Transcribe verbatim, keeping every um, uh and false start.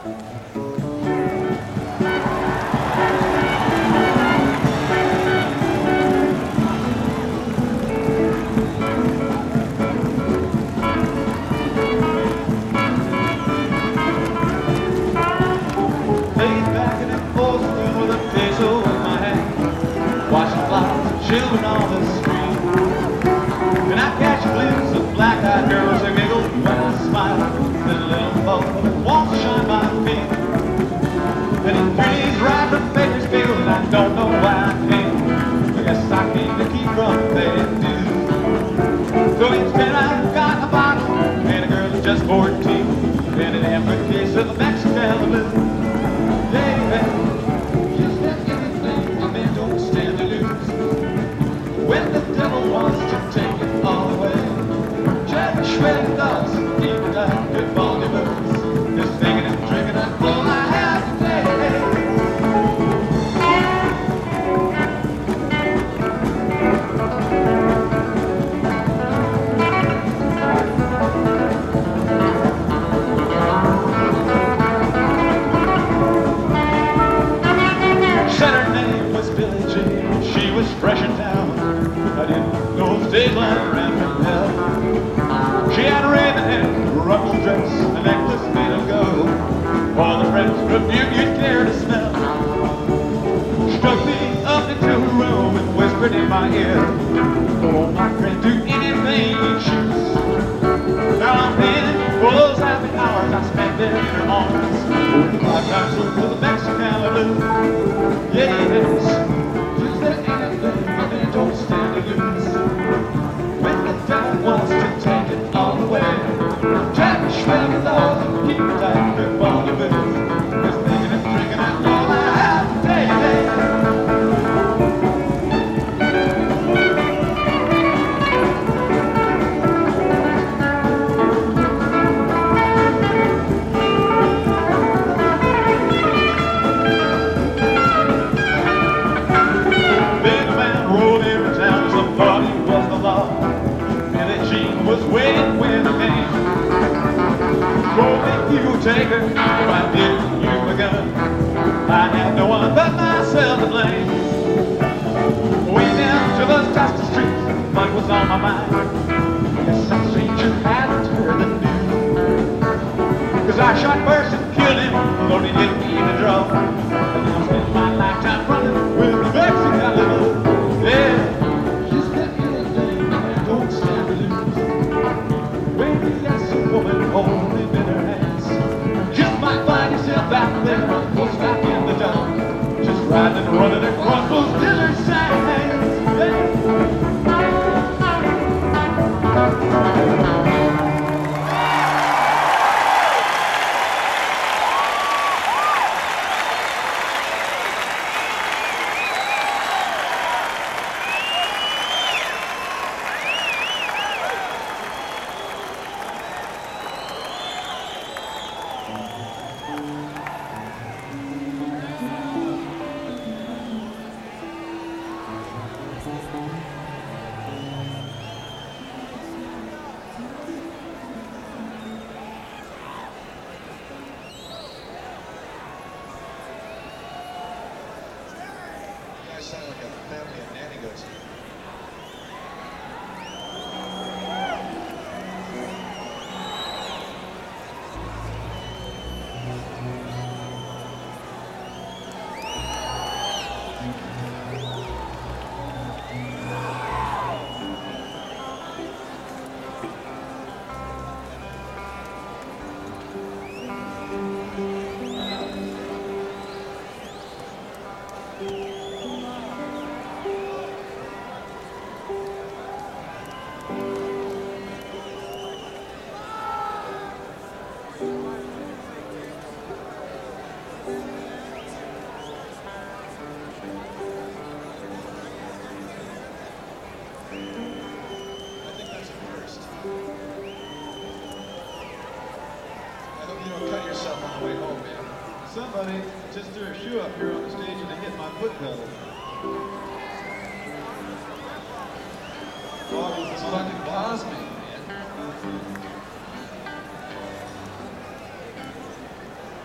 Children on the street, and I catch a glimpse of black-eyed girls that giggle when I smile. Then a little boat wants to shine my feet, and it trees right from Bakersfield, and I don't know why I came. I guess I came to keep from paying dues. So instead I've got a bottle and a girl who's just fourteen, and an amber case of a Mexican blue. Baby, just that anything, a man don't stand to lose. When the devil wants to take it all away, Jack shred thoughts, deep like good baldy boots. Just thinking and drinking, that's all I have today. Said her name was Billie Jean, she was fresh in town. I didn't know days like around her bell. She had a raven hair, a ruffled dress, a necklace made of gold. All the friends perfume you'd care to smell. She took me up into her room and whispered in my ear, oh, my friend, do anything you choose. Now I'm paying for those happy hours I spent there in her arms. Five times over to the Mexican blue. Yeah, yes. Just that anything, but they don't stand to lose. When the devil wants to take it all away, Jack shred the laws and keep it tight, grip on the booze. Just thinking and drinking, that's all I have today. Was waiting when I came. So if you take her, why didn't you a gun? I had no one but myself to blame. Way down to the dusty streets, mud was on my mind. Guess some stranger hadn't heard the news. Cause I shot first and killed him, though he didn't even draw. And I'll spend my lifetime running with the Mexican little. Yeah. Only bitter hands. Just might find yourself out there, close back in the dump, just riding and running across those desert sands. Sound like a family of nanny goats. Cut yourself on the way home, man. Somebody just threw a shoe up here on the stage and it hit my foot pedal. Oh, it's fucking bothers me, man.